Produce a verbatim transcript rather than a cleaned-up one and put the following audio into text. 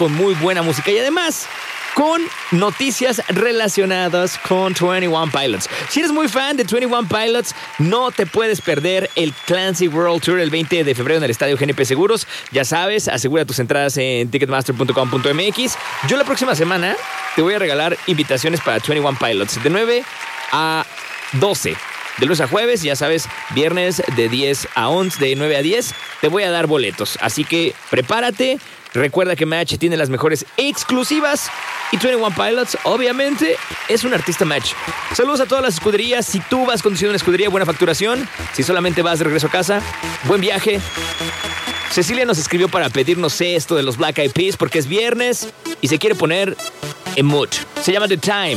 con muy buena música y además con noticias relacionadas con veintiuno Pilots. Si eres muy fan de veintiuno Pilots, no te puedes perder el Clancy World Tour el veinte de febrero en el Estadio G N P Seguros. Ya sabes, asegura tus entradas en ticketmaster punto com punto m x. Yo la próxima semana te voy a regalar invitaciones para veintiuno Pilots de nueve a doce. De lunes a jueves, ya sabes, viernes de diez a once, de nueve a diez, te voy a dar boletos. Así que prepárate. Recuerda que Match tiene las mejores exclusivas y veintiuno Pilots, obviamente, es un artista Match. Saludos a todas las escuderías. Si tú vas conduciendo una escudería, buena facturación. Si solamente vas de regreso a casa, buen viaje. Cecilia nos escribió para pedirnos esto de los Black Eyed Peas porque es viernes y se quiere poner en mood. Se llama The Time.